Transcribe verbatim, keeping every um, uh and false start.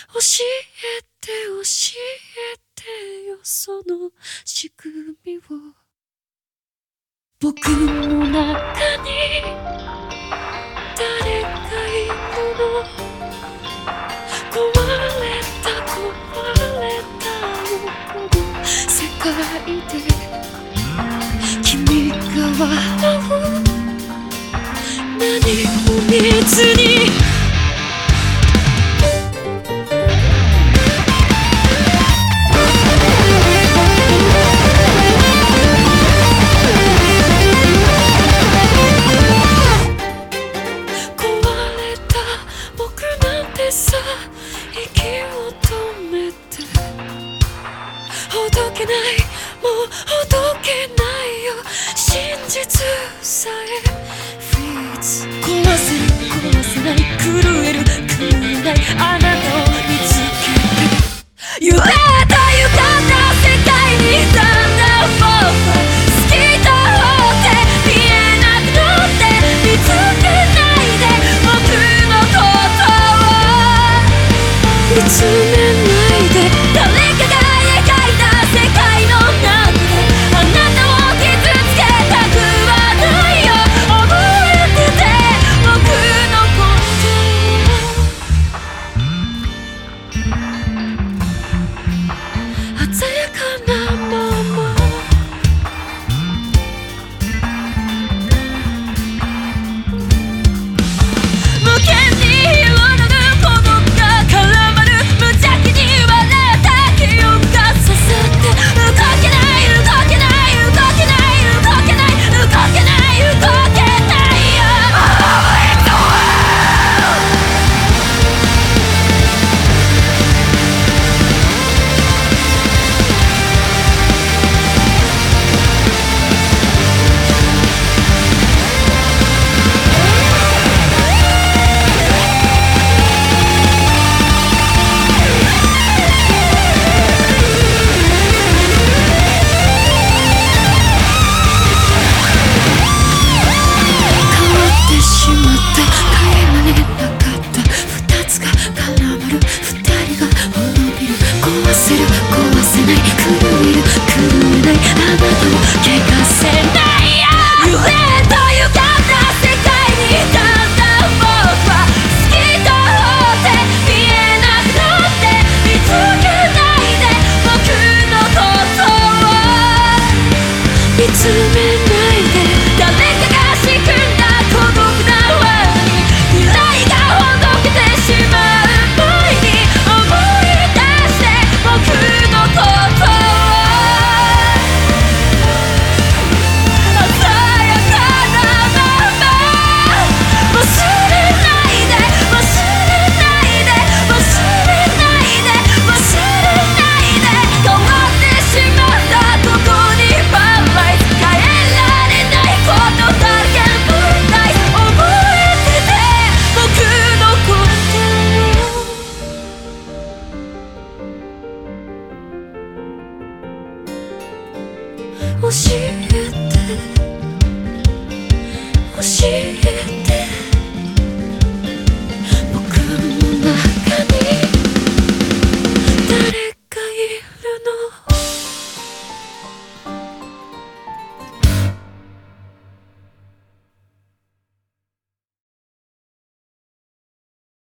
教えて教えてよその仕組みを。僕の中に誰かいるの。壊れた壊れたこの世界で君が笑う何も見ずに。さ息を止めてほどけないもうほどけないよ真実さえフリーズ。壊せる壊せない狂える狂えないあな